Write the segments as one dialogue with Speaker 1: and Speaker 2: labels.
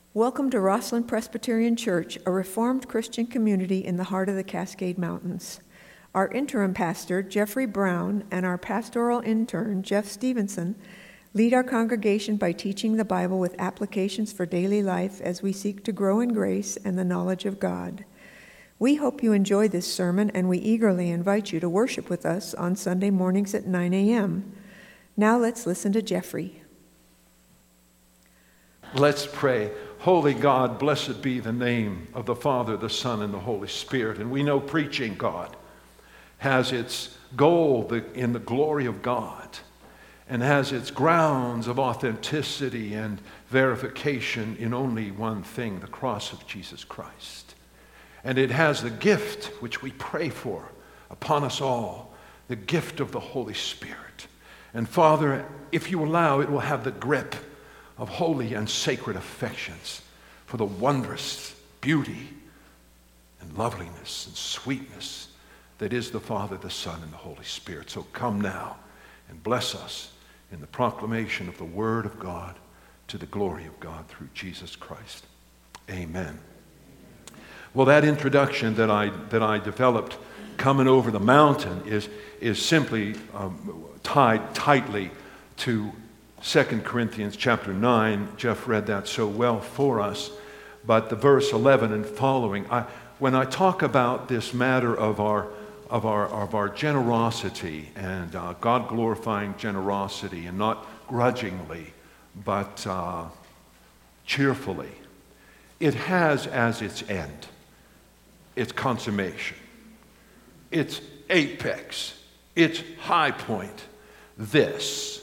Speaker 1: Welcome to Rosslyn Presbyterian Church, a Reformed Christian community in the heart of the Cascade Mountains. Our interim pastor, Jeffrey Brown, and our pastoral intern, Jeff Stevenson, lead our congregation by teaching the Bible with applications for daily life as we seek to grow in grace and the knowledge of God. We hope you enjoy this sermon, and we eagerly invite you to worship with us on Sunday mornings at 9 a.m. Now let's listen to Jeffrey.
Speaker 2: Let's pray. Holy God, blessed be the name of the Father, the Son, and the Holy Spirit. And we know preaching, God, has its goal in the glory of God and has its grounds of authenticity and verification in only one thing, the cross of Jesus Christ. And it has the gift which we pray for upon us all, the gift of the Holy Spirit. And Father, if you allow, it will have the grip of holy and sacred affections for the wondrous beauty and loveliness and sweetness that is the Father, the Son, and the Holy Spirit. So come now and bless us in the proclamation of the Word of God to the glory of God through Jesus Christ. Amen. Well, that introduction that I developed coming over the mountain is simply tied tightly to 2 Corinthians chapter 9. Jeff read that so well for us. But the verse 11 and following, when I talk about this matter of our generosity and God-glorifying generosity, and not grudgingly, but cheerfully, it has as its end, its consummation, its apex, its high point, this: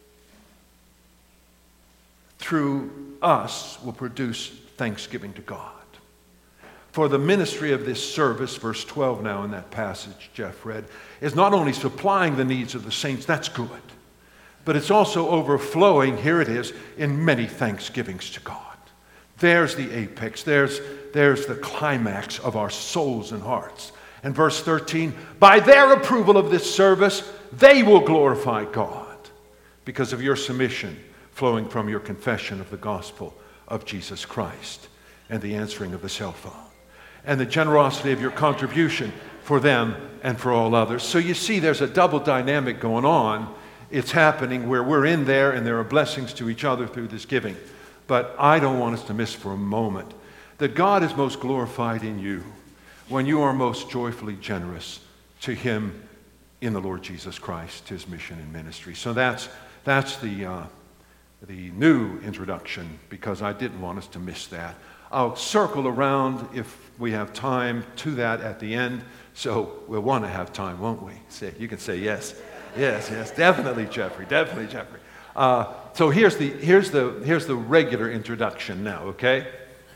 Speaker 2: through us will produce thanksgiving to God. For the ministry of this service, verse 12 now in that passage Jeff read, is not only supplying the needs of the saints, that's good, but it's also overflowing, here it is, in many thanksgivings to God. There's the apex, there's the climax of our souls and hearts. And verse 13, by their approval of this service, they will glorify God because of your submission flowing from your confession of the gospel of Jesus Christ and the answering of the cell phone and the generosity of your contribution for them and for all others. So you see, there's a double dynamic going on. It's happening where we're in there and there are blessings to each other through this giving. But I don't want us to miss for a moment that God is most glorified in you when you are most joyfully generous to Him in the Lord Jesus Christ, His mission and ministry. So that's the new introduction, because I didn't want us to miss that. I'll circle around, if we have time, to that at the end. So we'll want to have time, won't we? You can say yes. Yes, definitely, Jeffrey. Definitely, Jeffrey. So here's the regular introduction now, okay?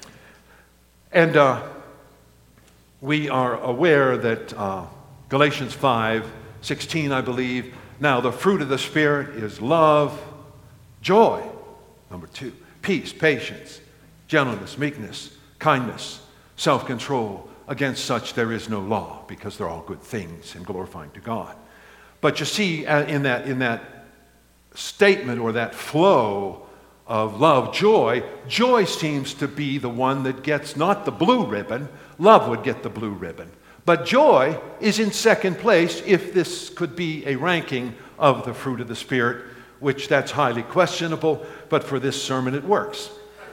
Speaker 2: And we are aware that Galatians 5:16, I believe. Now, the fruit of the Spirit is love, joy, number 2, peace, patience, gentleness, meekness, kindness, self-control. Against such there is no law, because they're all good things and glorifying to God. But you see, in that statement or that flow of love, joy seems to be the one that gets not the blue ribbon. Love would get the blue ribbon. But joy is in second place, if this could be a ranking of the fruit of the Spirit, which that's highly questionable, but for this sermon it works.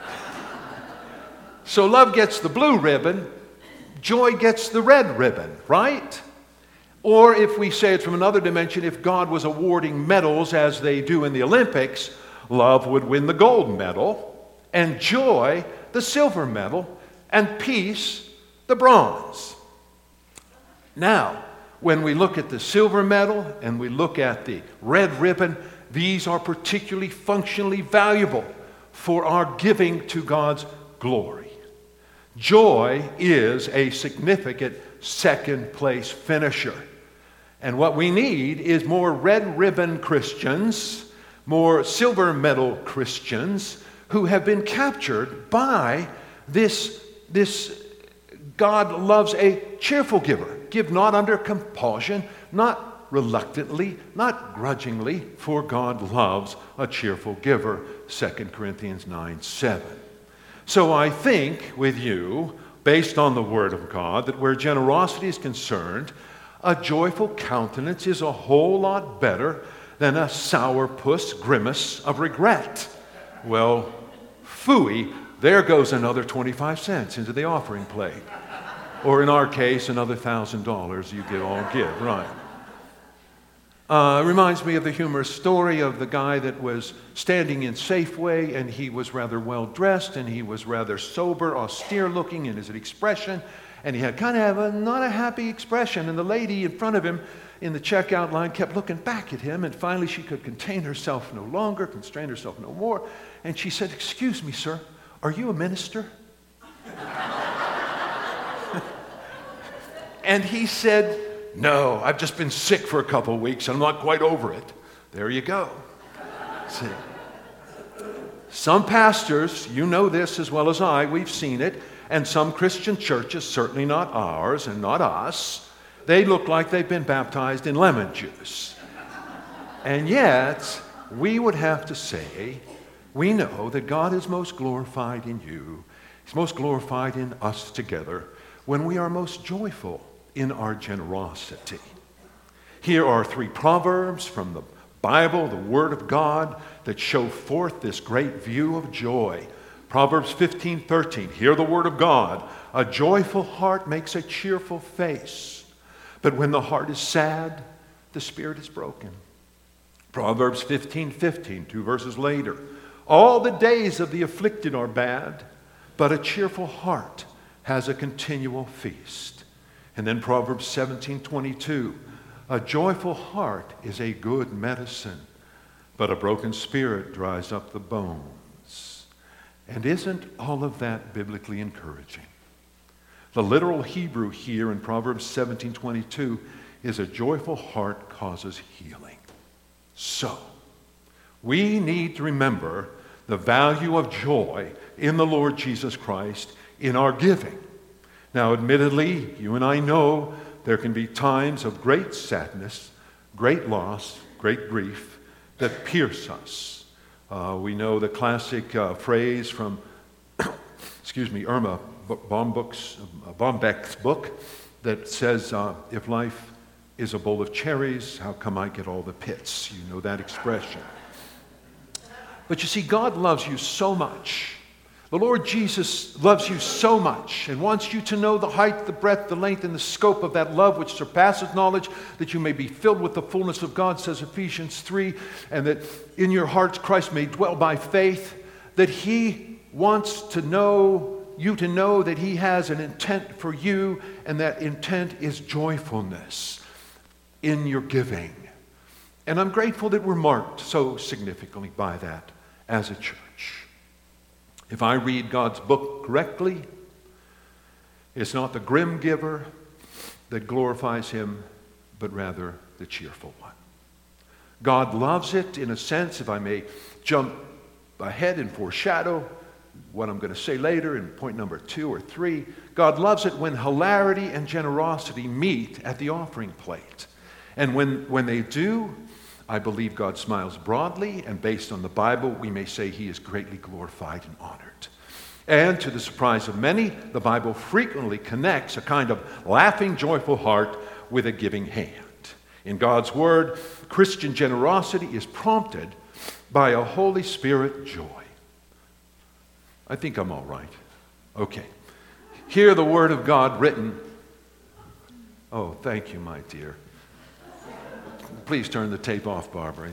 Speaker 2: So love gets the blue ribbon, joy gets the red ribbon, right? Or if we say it from another dimension, if God was awarding medals as they do in the Olympics, love would win the gold medal, and joy the silver medal, and peace the bronze. Now, when we look at the silver medal and we look at the red ribbon, these are particularly functionally valuable for our giving to God's glory. Joy is a significant second place finisher. And what we need is more red ribbon Christians, more silver medal Christians who have been captured by this God loves a cheerful giver. Give not under compulsion, not reluctantly, not grudgingly, for God loves a cheerful giver, 2 Corinthians 9:7. So I think with you, based on the Word of God, that where generosity is concerned, a joyful countenance is a whole lot better than a sourpuss grimace of regret. Well, phooey, there goes another 25 cents into the offering plate. Or in our case, another $1,000 you get all give, right? It reminds me of the humorous story of the guy that was standing in Safeway, and he was rather well dressed, and he was rather sober, austere looking in his expression, and he had kind of not a happy expression, and the lady in front of him in the checkout line kept looking back at him, and finally she could constrain herself no more, and she said, "Excuse me, sir, are you a minister?" And he said, "No, I've just been sick for a couple of weeks. I'm not quite over it." There you go. See. Some pastors, you know this as well as I, we've seen it, and some Christian churches, certainly not ours and not us, they look like they've been baptized in lemon juice. And yet, we would have to say, we know that God is most glorified in you. He's most glorified in us together when we are most joyful in our generosity. Here are 3 proverbs from the Bible, the Word of God, that show forth this great view of joy. Proverbs 15:13, hear the Word of God. A joyful heart makes a cheerful face, but when the heart is sad, the spirit is broken. Proverbs 15:15, 2 verses later, all the days of the afflicted are bad, but a cheerful heart has a continual feast. And then Proverbs 17:22, a joyful heart is a good medicine, but a broken spirit dries up the bones. And isn't all of that biblically encouraging? The literal Hebrew here in Proverbs 17:22 is a joyful heart causes healing. So, we need to remember the value of joy in the Lord Jesus Christ in our giving. Now, admittedly, you and I know there can be times of great sadness, great loss, great grief that pierce us. We know the classic phrase from, Irma Bombeck's book that says, if life is a bowl of cherries, how come I get all the pits? You know that expression. But you see, God loves you so much. The Lord Jesus loves you so much and wants you to know the height, the breadth, the length, and the scope of that love which surpasses knowledge, that you may be filled with the fullness of God, says Ephesians 3, and that in your hearts Christ may dwell by faith, that He wants to know you to know that He has an intent for you, and that intent is joyfulness in your giving. And I'm grateful that we're marked so significantly by that as a church. If I read God's book correctly, it's not the grim giver that glorifies Him, but rather the cheerful one. God loves it in a sense, if I may jump ahead and foreshadow what I'm going to say later in point number 2 or 3. God loves it when hilarity and generosity meet at the offering plate. And when they do, I believe God smiles broadly, and based on the Bible, we may say He is greatly glorified and honored. And to the surprise of many, the Bible frequently connects a kind of laughing, joyful heart with a giving hand. In God's Word, Christian generosity is prompted by a Holy Spirit joy. I think I'm all right. Okay. Hear the Word of God written. Oh, thank you, my dear. Please turn the tape off, Barbara.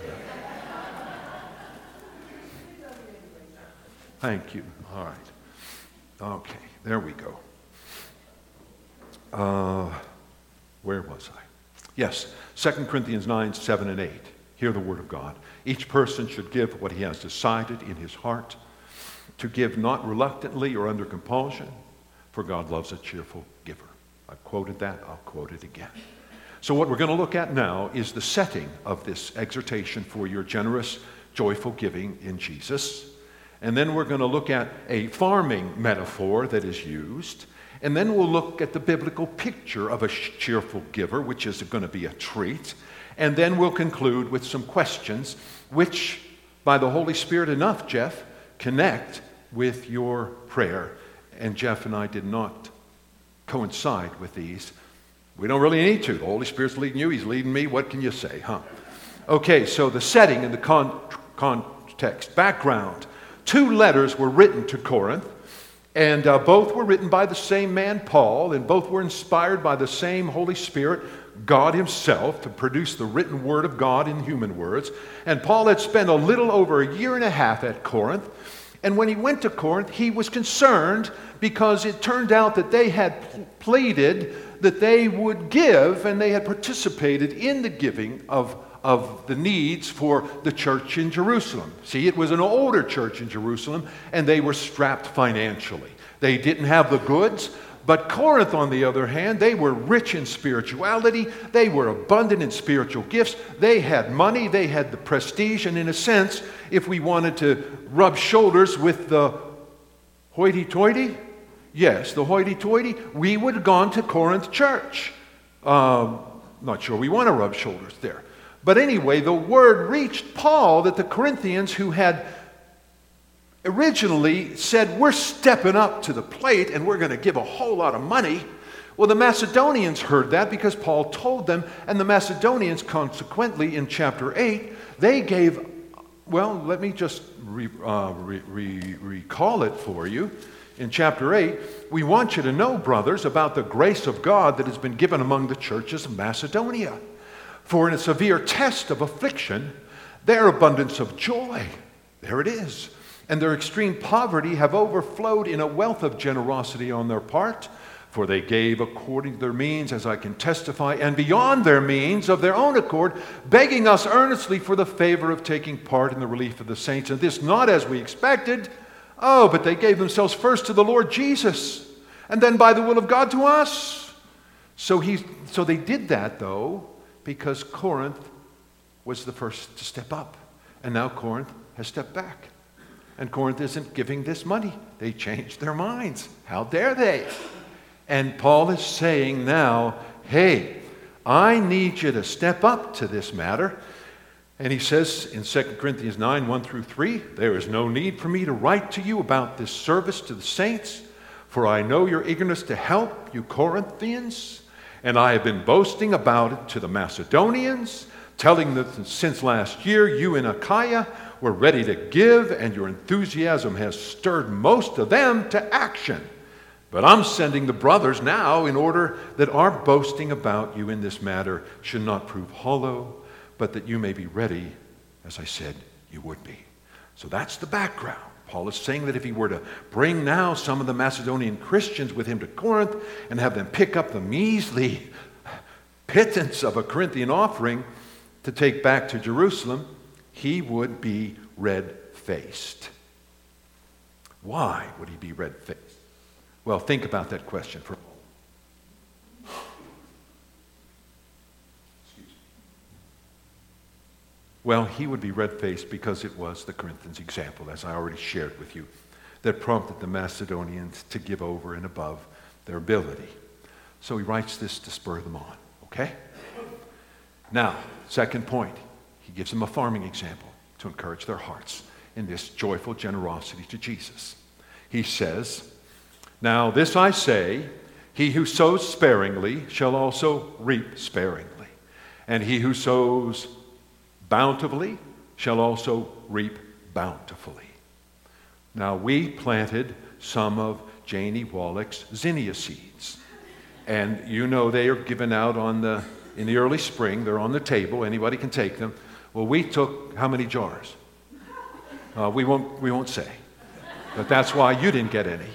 Speaker 2: Thank you. All right. Okay, there we go. Where was I? Yes, 2 Corinthians 9, 7, and 8. Hear the word of God. Each person should give what he has decided in his heart, to give not reluctantly or under compulsion, for God loves a cheerful giver. I've quoted that. I'll quote it again. So what we're going to look at now is the setting of this exhortation for your generous, joyful giving in Jesus. And then we're going to look at a farming metaphor that is used. And then we'll look at the biblical picture of a cheerful giver, which is going to be a treat. And then we'll conclude with some questions which, by the Holy Spirit enough, Jeff, connect with your prayer. And Jeff and I did not coincide with these. We don't really need to. The Holy Spirit's leading you. He's leading me. What can you say, huh? Okay, so the setting and the context. Background. 2 letters were written to Corinth, and both were written by the same man, Paul, and both were inspired by the same Holy Spirit, God himself, to produce the written word of God in human words. And Paul had spent a little over a year and a half at Corinth. And when he went to Corinth, he was concerned because it turned out that they had pleaded that they would give, and they had participated in the giving of the needs for the church in Jerusalem. See, it was an older church in Jerusalem, and they were strapped financially. They didn't have the goods. But Corinth, on the other hand, they were rich in spirituality. They were abundant in spiritual gifts. They had money. They had the prestige. And in a sense, if we wanted to rub shoulders with the hoity-toity, yes, the hoity-toity, we would have gone to Corinth church. Not sure we want to rub shoulders there. But anyway, the word reached Paul that the Corinthians, who had originally said, we're stepping up to the plate and we're going to give a whole lot of money. Well, the Macedonians heard that because Paul told them, and the Macedonians consequently in chapter 8, they gave, well, let me just recall it for you. In chapter 8, we want you to know, brothers, about the grace of God that has been given among the churches of Macedonia. For in a severe test of affliction, their abundance of joy, there it is, and their extreme poverty have overflowed in a wealth of generosity on their part, for they gave according to their means, as I can testify, and beyond their means of their own accord, begging us earnestly for the favor of taking part in the relief of the saints. And this not as we expected, but they gave themselves first to the Lord Jesus, and then by the will of God to us. So they did that, though, because Corinth was the first to step up. And now Corinth has stepped back. And Corinth isn't giving this money. They changed their minds. How dare they? And Paul is saying now, hey, I need you to step up to this matter. And he says in 2 Corinthians 9, 1 through 3, there is no need for me to write to you about this service to the saints, for I know your eagerness to help, you Corinthians, and I have been boasting about it to the Macedonians, telling them that since last year you in Achaia were ready to give, and your enthusiasm has stirred most of them to action. But I'm sending the brothers now in order that our boasting about you in this matter should not prove hollow, but that you may be ready, as I said you would be. So that's the background. Paul is saying that if he were to bring now some of the Macedonian Christians with him to Corinth and have them pick up the measly pittance of a Corinthian offering to take back to Jerusalem, he would be red-faced. Why would he be red-faced? Well, think about that question for a moment. Well, he would be red-faced because it was the Corinthians' example, as I already shared with you, that prompted the Macedonians to give over and above their ability. So he writes this to spur them on, okay? Now, second point, he gives them a farming example to encourage their hearts in this joyful generosity to Jesus. He says, now this I say, he who sows sparingly shall also reap sparingly, and he who sows bountifully shall also reap bountifully. Now we planted some of Janie Wallach's zinnia seeds, and you know they are given out in the early spring. They're on the table. Anybody can take them. Well, we took how many jars? We won't say, but that's why you didn't get any.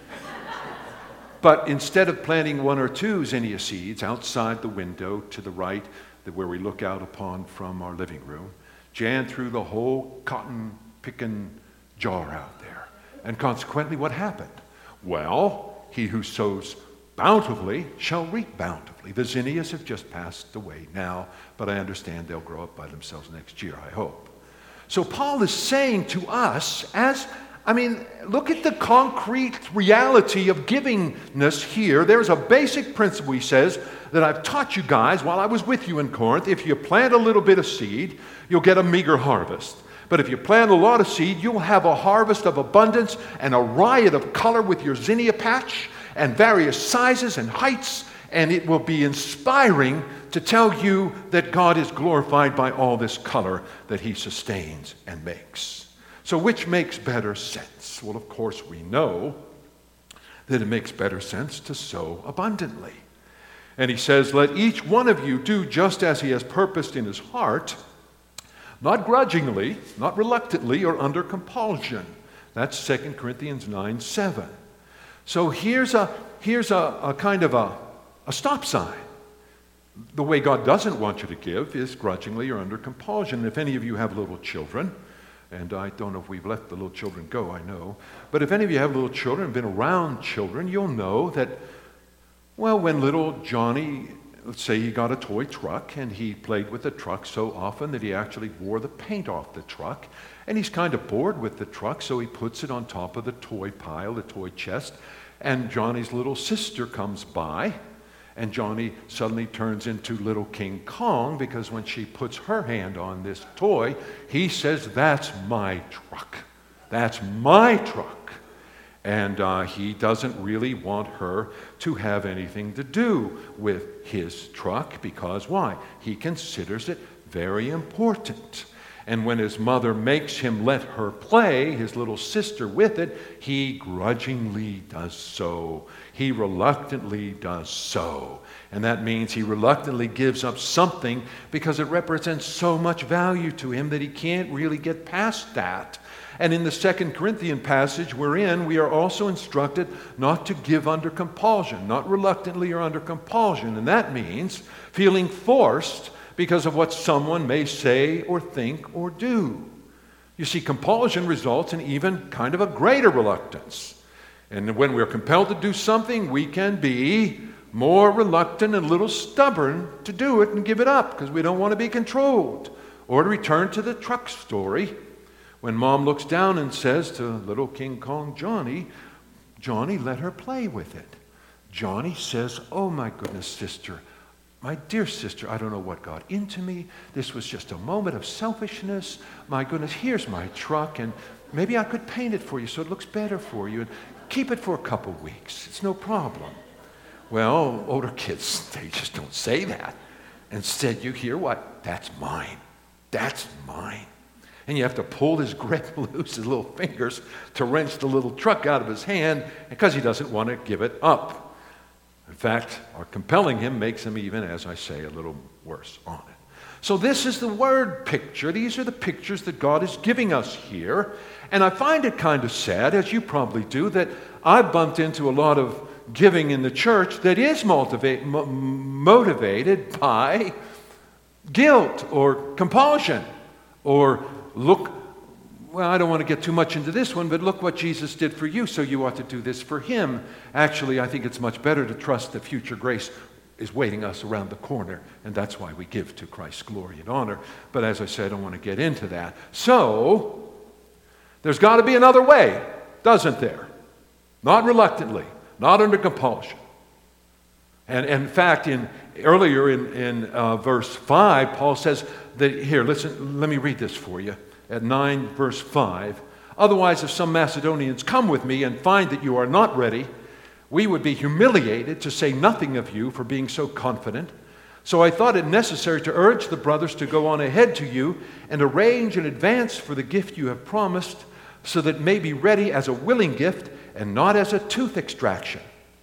Speaker 2: But instead of planting 1 or 2 zinnia seeds outside the window to the right, where we look out upon from our living room, Jan threw the whole cotton-picking jar out there. And consequently, what happened? Well, he who sows bountifully shall reap bountifully. The zinnias have just passed away now, but I understand they'll grow up by themselves next year, I hope. So Paul is saying to us, look at the concrete reality of givingness here. There's a basic principle, he says, that I've taught you guys while I was with you in Corinth. If you plant a little bit of seed, you'll get a meager harvest. But if you plant a lot of seed, you'll have a harvest of abundance and a riot of color with your zinnia patch and various sizes and heights, and it will be inspiring to tell you that God is glorified by all this color that he sustains and makes. So which makes better sense? Well, of course, we know that it makes better sense to sow abundantly. And he says, let each one of you do just as he has purposed in his heart, not grudgingly, not reluctantly, or under compulsion. That's 2 Corinthians 9:7. So here's a kind of a stop sign. The way God doesn't want you to give is grudgingly or under compulsion. If any of you have little children, and I don't know if we've let the little children go, I know, but if any of you have little children, been around children, you'll know that, well, when little Johnny, let's say he got a toy truck and he played with the truck so often that he actually wore the paint off the truck, and he's kind of bored with the truck, so he puts it on top of the toy pile, the toy chest, and Johnny's little sister comes by, and Johnny suddenly turns into little King Kong, because when she puts her hand on this toy, he says, that's my truck. That's my truck. And he doesn't really want her to have anything to do with his truck, because why? He considers it very important. And when his mother makes him let her play, his little sister, with it, he grudgingly does so. He reluctantly does so. And that means he reluctantly gives up something because it represents so much value to him that he can't really get past that. And in the 2 Corinthian passage we're in, we are also instructed not to give under compulsion, not reluctantly or under compulsion. And that means feeling forced because of what someone may say or think or do. You see, compulsion results in even kind of a greater reluctance. And when we're compelled to do something, we can be more reluctant and a little stubborn to do it and give it up because we don't want to be controlled. Or to return to the truck story, when Mom looks down and says to little King Kong Johnny, Johnny, let her play with it. Johnny says, oh my goodness, sister, my dear sister, I don't know what got into me. This was just a moment of selfishness. My goodness, here's my truck, and maybe I could paint it for you so it looks better for you. And keep it for a couple weeks. It's no problem. Well, older kids, they just don't say that. Instead, you hear what? That's mine. That's mine. And you have to pull his grip loose, his little fingers, to wrench the little truck out of his hand because he doesn't want to give it up. In fact, our compelling him makes him even, as I say, a little worse on it. So this is the word picture. These are the pictures that God is giving us here. And I find it kind of sad, as you probably do, that I've bumped into a lot of giving in the church that is motivated by guilt or compulsion or look, well, I don't want to get too much into this one, but look what Jesus did for you, so you ought to do this for him. Actually, I think it's much better to trust that future grace is waiting us around the corner, and that's why we give to Christ's glory and honor. But as I said, I don't want to get into that. So, there's got to be another way, doesn't there? Not reluctantly, not under compulsion. And in fact, earlier in verse 5, Paul says that, here, listen, let me read this for you. At 9, verse 5, otherwise, if some Macedonians come with me and find that you are not ready, we would be humiliated, to say nothing of you, for being so confident. So I thought it necessary to urge the brothers to go on ahead to you and arrange in advance for the gift you have promised, so that it may be ready as a willing gift and not as a tooth extraction.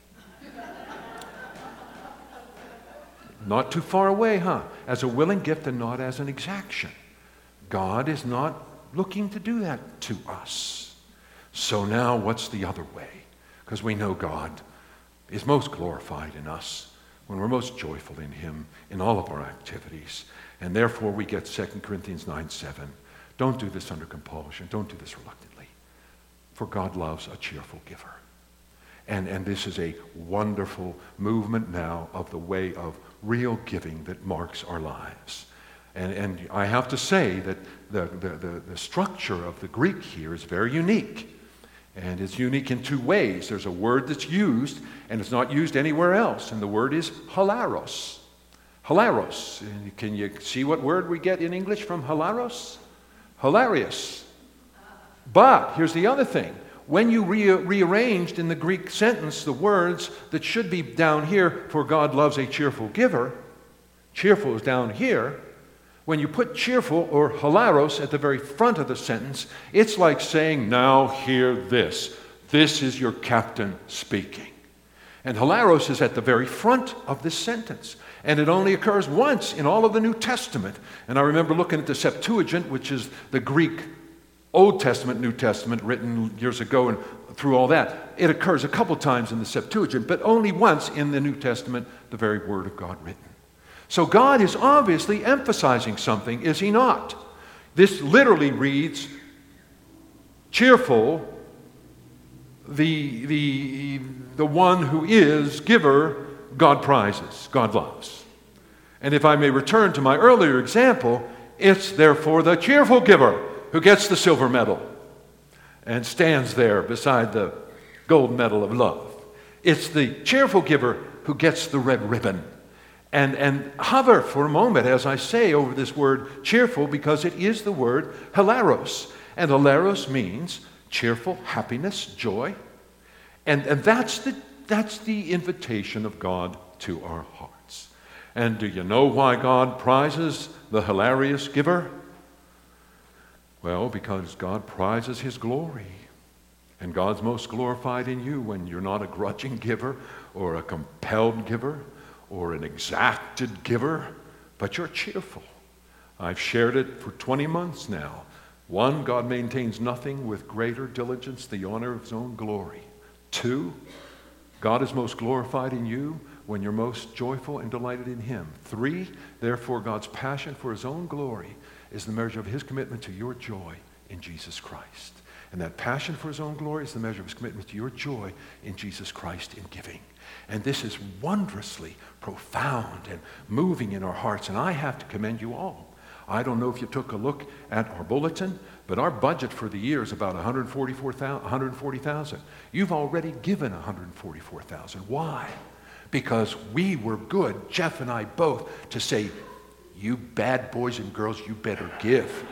Speaker 2: Not too far away, huh? As a willing gift and not as an exaction. God is not looking to do that to us. So now what's the other way? Because we know God is most glorified in us when we're most joyful in him in all of our activities. And therefore we get 2 Corinthians 9:7. Don't do this under compulsion. Don't do this reluctantly. For God loves a cheerful giver. And this is a wonderful movement now of the way of real giving that marks our lives. And I have to say that the structure of the Greek here is very unique. And it's unique in two ways. There's a word that's used, and it's not used anywhere else. And the word is hilaros. Hilaros. And can you see what word we get in English from hilaros? hilarious. But here's the other thing. When you rearranged in the Greek sentence the words that should be down here, for God loves a cheerful giver, cheerful is down here. When you put cheerful or hilaros at the very front of the sentence, it's like saying, now hear this. This is your captain speaking. And hilaros is at the very front of this sentence. And it only occurs once in all of the New Testament. And I remember looking at the Septuagint, which is the Greek Old Testament, New Testament, written years ago and through all that. It occurs a couple times in the Septuagint, but only once in the New Testament, the very Word of God written. So God is obviously emphasizing something, is he not? This literally reads, cheerful, the one who is giver, God prizes, God loves. And if I may return to my earlier example, it's therefore the cheerful giver who gets the silver medal and stands there beside the gold medal of love. It's the cheerful giver who gets the red ribbon. And hover for a moment, as I say, over this word cheerful, because it is the word hilaros. And hilaros means cheerful, happiness, joy. And that's the invitation of God to our hearts. And do you know why God prizes the hilarious giver? Well, because God prizes his glory. And God's most glorified in you when you're not a grudging giver or a compelled giver or an exacted giver, but you're cheerful. I've shared it for 20 months now. 1, God maintains nothing with greater diligence, the honor of his own glory. 2, God is most glorified in you when you're most joyful and delighted in him. 3, therefore God's passion for his own glory is the measure of his commitment to your joy in Jesus Christ. And that passion for his own glory is the measure of his commitment to your joy in Jesus Christ in giving. And this is wondrously profound and moving in our hearts. And I have to commend you all. I don't know if you took a look at our bulletin, but our budget for the year is about $140,000. You've already given $144,000. Why? Because we were good, Jeff and I both, to say, you bad boys and girls, you better give.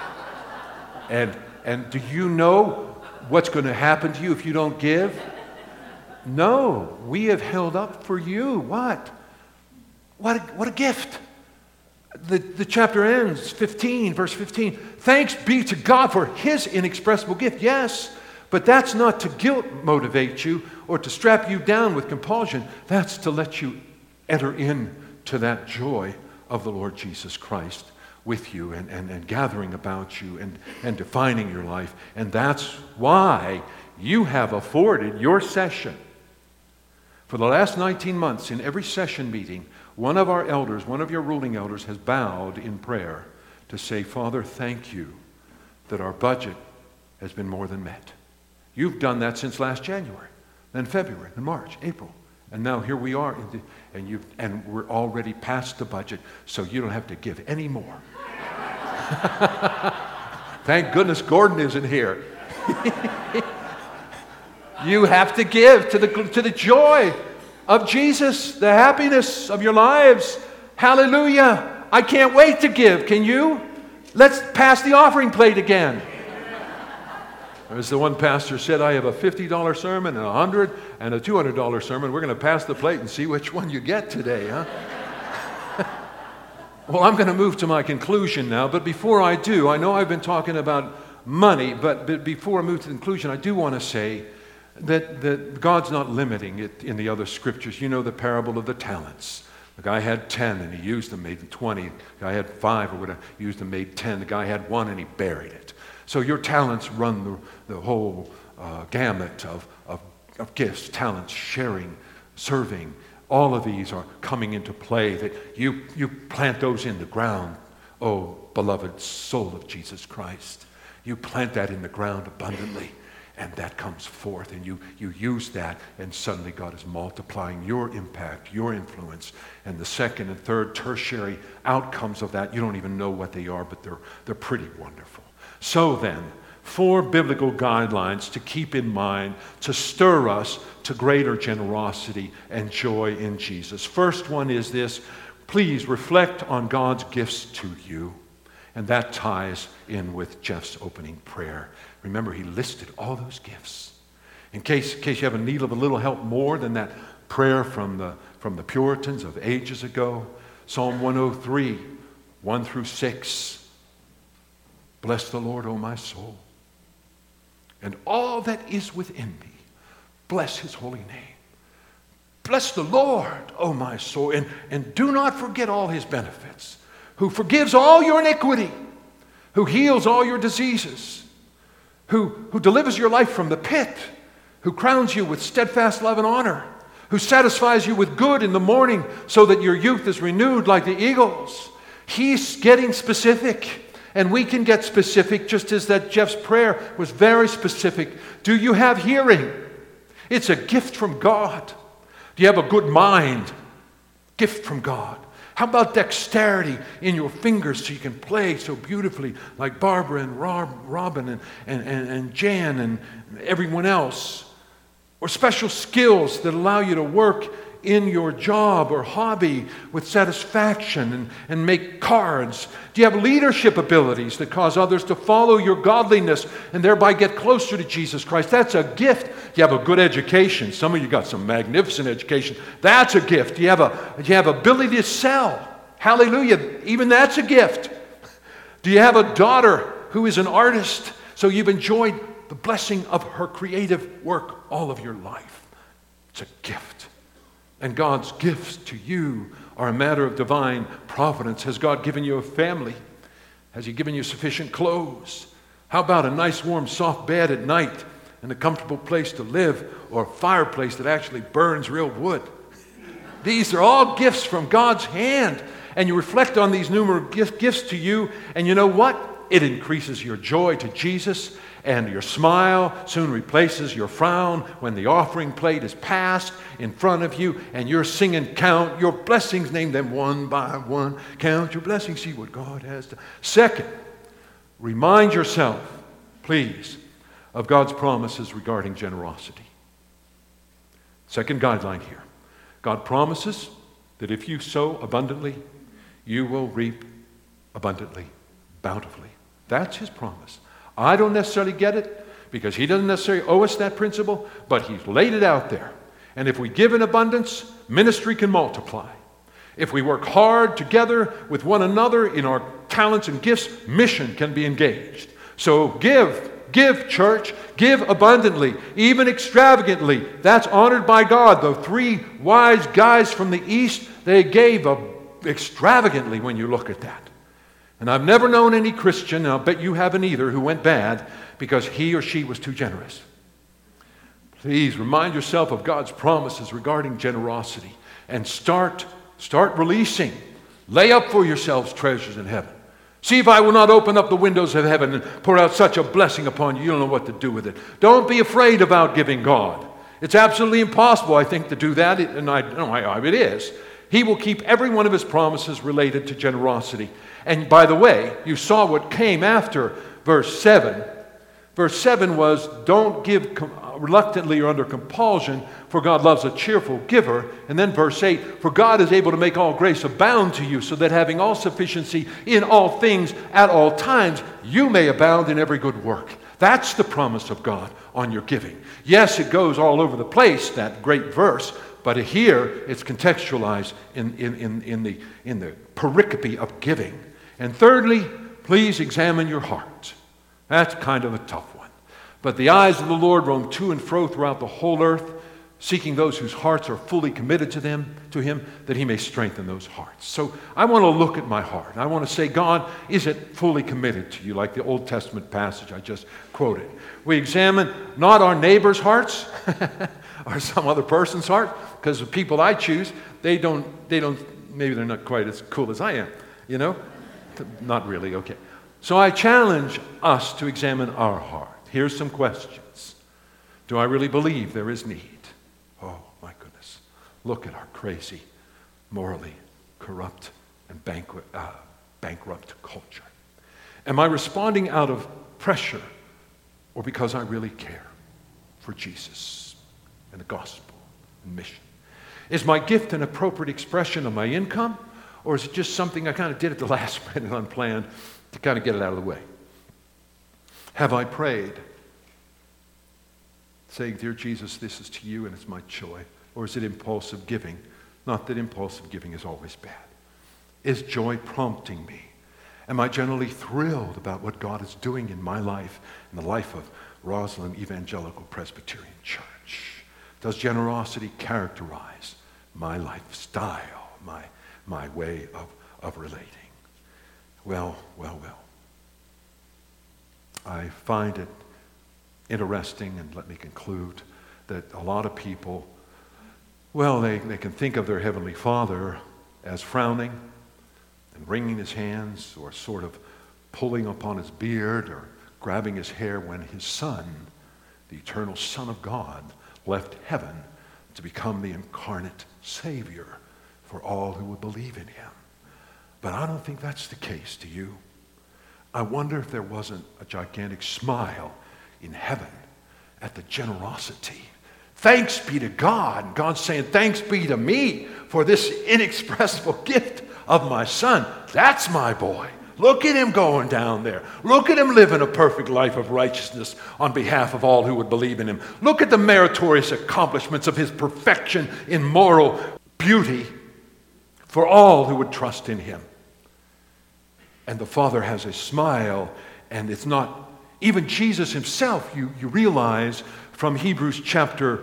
Speaker 2: And do you know what's going to happen to you if you don't give? No, we have held up for you. What a gift. The chapter ends, 15, verse 15. Thanks be to God for his inexpressible gift. Yes, but that's not to guilt motivate you or to strap you down with compulsion. That's to let you enter into that joy of the Lord Jesus Christ with you and gathering about you and defining your life. And that's why you have afforded your session. For the last 19 months, in every session meeting, one of our elders, one of your ruling elders, has bowed in prayer to say, Father, thank you that our budget has been more than met. You've done that since last January, then February, then March, April. And now here we are, and we're already past the budget, so you don't have to give any more. Thank goodness Gordon isn't here. You have to give to the joy of Jesus, the happiness of your lives. Hallelujah. I can't wait to give. Can you? Let's pass the offering plate again. As the one pastor said, I have a $50 sermon and a $100 and a $200 sermon. We're going to pass the plate and see which one you get today, huh? Well, I'm going to move to my conclusion now, but before I do, I know I've been talking about money, but before I move to the conclusion, I do want to say that God's not limiting it in the other scriptures. You know the parable of the talents. The guy had 10 and he used them, made 20. The guy had 5 or whatever, used them, made 10. The guy had 1 and he buried it. So your talents run the whole gamut of gifts, talents, sharing, serving. All of these are coming into play, that you plant those in the ground. Oh, beloved soul of Jesus Christ. You plant that in the ground abundantly, and that comes forth, and you use that, and suddenly God is multiplying your impact, your influence. And the second and third tertiary outcomes of that, you don't even know what they are, but they're pretty wonderful. So then, 4 biblical guidelines to keep in mind to stir us to greater generosity and joy in Jesus. First one is this: please reflect on God's gifts to you And that ties in with Jeff's opening prayer. Remember, he listed all those gifts. In case you have a need of a little help more than that prayer from the Puritans of ages ago, Psalm 103, 1 through 6. Bless the Lord, O my soul, and all that is within me. Bless his holy name. Bless the Lord, O my soul, and do not forget all his benefits, who forgives all your iniquity, who heals all your diseases, who delivers your life from the pit, who crowns you with steadfast love and honor, who satisfies you with good in the morning so that your youth is renewed like the eagles. He's getting specific. And we can get specific just as that Jeff's prayer was very specific. Do you have hearing? It's a gift from God. Do you have a good mind? Gift from God. How about dexterity in your fingers so you can play so beautifully like Barbara and Robin and Jan and everyone else? Or special skills that allow you to work in your job or hobby with satisfaction and make cards? Do you have leadership abilities that cause others to follow your godliness and thereby get closer to Jesus Christ? That's a gift. Do you have a good education? Some of you got some magnificent education. That's a gift. Do you have ability to sell? Hallelujah. Even that's a gift. Do you have a daughter who is an artist, so you've enjoyed the blessing of her creative work all of your life? It's a gift. And God's gifts to you are a matter of divine providence. Has God given you a family? Has he given you sufficient clothes? How about a nice warm soft bed at night and a comfortable place to live, or a fireplace that actually burns real wood? These are all gifts from God's hand. And you reflect on these numerous gifts to you, and you know what? It increases your joy to Jesus, and your smile soon replaces your frown when the offering plate is passed in front of you and you're singing, count your blessings, name them one by one. Count your blessings, see what God has done. Second, remind yourself, please, of God's promises regarding generosity. Second guideline here. God promises that if you sow abundantly, you will reap abundantly, bountifully. That's his promise. I don't necessarily get it because he doesn't necessarily owe us that principle, but he's laid it out there. And if we give in abundance, ministry can multiply. If we work hard together with one another in our talents and gifts, mission can be engaged. So give, church, give abundantly, even extravagantly. That's honored by God. The three wise guys from the East, they gave extravagantly when you look at that. And I've never known any Christian, and I'll bet you haven't either, who went bad because he or she was too generous. Please remind yourself of God's promises regarding generosity and start releasing. Lay up for yourselves treasures in heaven. See if I will not open up the windows of heaven and pour out such a blessing upon you. You don't know what to do with it. Don't be afraid of outgiving God. It's absolutely impossible, I think, to do that, and it is. He will keep every one of his promises related to generosity. And by the way, you saw what came after verse 7. Verse 7 was, don't give reluctantly or under compulsion, for God loves a cheerful giver. And then verse 8, for God is able to make all grace abound to you, so that having all sufficiency in all things at all times, you may abound in every good work. That's the promise of God on your giving. Yes, it goes all over the place, that great verse, but here it's contextualized in the pericope of giving. And thirdly, please examine your heart. That's kind of a tough one. But the eyes of the Lord roam to and fro throughout the whole earth, seeking those whose hearts are fully committed to him, that he may strengthen those hearts. So I want to look at my heart. I want to say, God, is it fully committed to you, like the Old Testament passage I just quoted? We examine not our neighbor's hearts or some other person's heart, because the people I choose, they don't, maybe they're not quite as cool as I am, you know? Not really, okay. So I challenge us to examine our heart. Here's some questions. Do I really believe there is need? Oh, my goodness. Look at our crazy, morally corrupt, and bankrupt culture. Am I responding out of pressure or because I really care for Jesus and the gospel and mission? Is my gift an appropriate expression of my income? Or is it just something I kind of did at the last minute unplanned? to kind of get it out of the way. Have I prayed, saying, Dear Jesus, this is to you and it's my joy? Or is it impulsive giving? Not that impulsive giving is always bad. Is joy prompting me? Am I generally thrilled about what God is doing in my life, in the life of Roslyn Evangelical Presbyterian Church? Does generosity characterize my lifestyle, my way of relating? Well. I find it interesting, and let me conclude, that a lot of people, well, they can think of their Heavenly Father as frowning and wringing his hands or sort of pulling upon his beard or grabbing his hair when his Son, the eternal Son of God, left heaven to become the incarnate Savior for all who would believe in him. But I don't think that's the case, do you? I wonder if there wasn't a gigantic smile in heaven at the generosity. Thanks be to God. And God's saying, thanks be to me for this inexpressible gift of my Son. That's my boy. Look at him going down there. Look at him living a perfect life of righteousness on behalf of all who would believe in him. Look at the meritorious accomplishments of his perfection in moral beauty for all who would trust in him. And the Father has a smile, and it's not, even Jesus himself, you realize from Hebrews chapter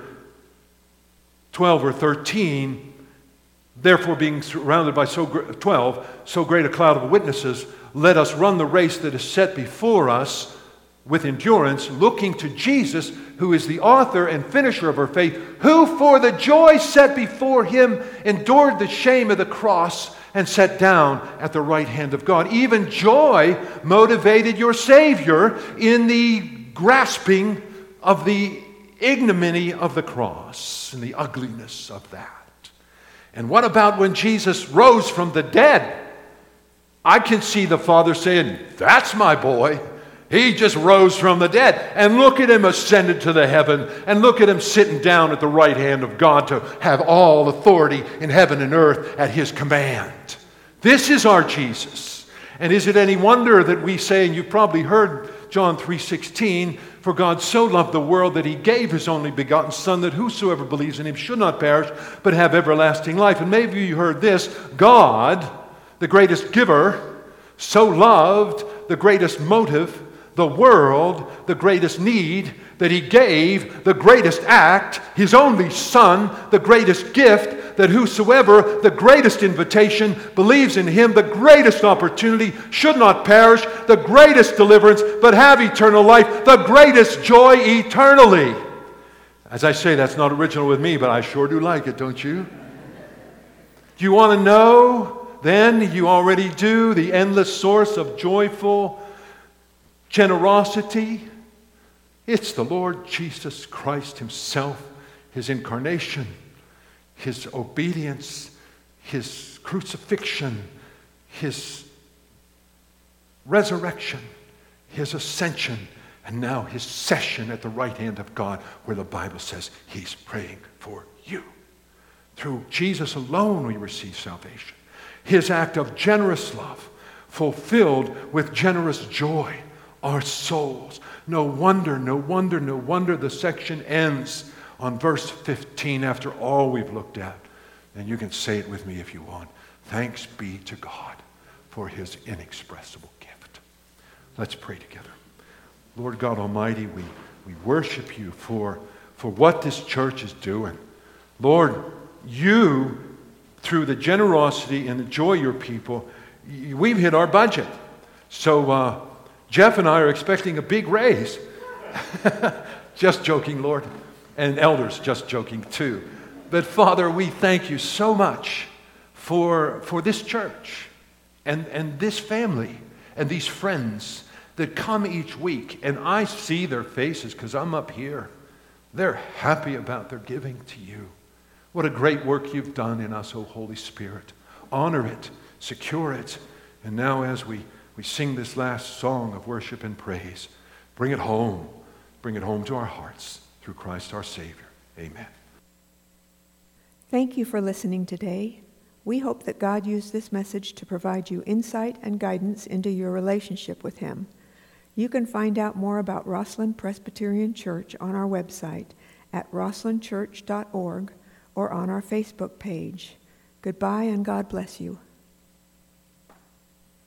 Speaker 2: 12 or 13, therefore being surrounded by so great a cloud of witnesses, let us run the race that is set before us with endurance, looking to Jesus, who is the author and finisher of our faith, who for the joy set before him endured the shame of the cross and sat down at the right hand of God. Even joy motivated your Savior in the grasping of the ignominy of the cross and the ugliness of that. And what about when Jesus rose from the dead? I can see the Father saying, that's my boy. He just rose from the dead. And look at him ascended to the heaven. And look at him sitting down at the right hand of God to have all authority in heaven and earth at his command. This is our Jesus. And is it any wonder that we say, and you've probably heard John 3:16, for God so loved the world that he gave his only begotten Son, that whosoever believes in him should not perish, but have everlasting life. And maybe you heard this, God, the greatest giver, so loved the greatest motive, the world, the greatest need, that he gave the greatest act, his only Son, the greatest gift, that whosoever, the greatest invitation, believes in him, the greatest opportunity, should not perish, the greatest deliverance, but have eternal life, the greatest joy eternally. As I say, that's not original with me, but I sure do like it, don't you? Do you want to know? Then you already do, the endless source of joyful generosity. It's the Lord Jesus Christ himself, his incarnation, his obedience, his crucifixion, his resurrection, his ascension, and now his session at the right hand of God, where the Bible says he's praying for you. Through Jesus alone we receive salvation. His act of generous love, fulfilled with generous joy, our souls. No wonder the section ends on verse 15 after all we've looked at. And you can say it with me if you want. Thanks be to God for his inexpressible gift. Let's pray together. Lord God Almighty, we worship you for what this church is doing. Lord, you, through the generosity and the joy of your people, we've hit our budget. So Jeff and I are expecting a big raise. Just joking, Lord. And elders, just joking too. But Father, we thank you so much for this church and this family and these friends that come each week. And I see their faces because I'm up here. They're happy about their giving to you. What a great work you've done in us, O Holy Spirit. Honor it, secure it. And now as we sing this last song of worship and praise, bring it home. Bring it home to our hearts through Christ our Savior. Amen.
Speaker 1: Thank you for listening today. We hope that God used this message to provide you insight and guidance into your relationship with Him. You can find out more about Rossland Presbyterian Church on our website at rosslandchurch.org or on our Facebook page. Goodbye and God bless you.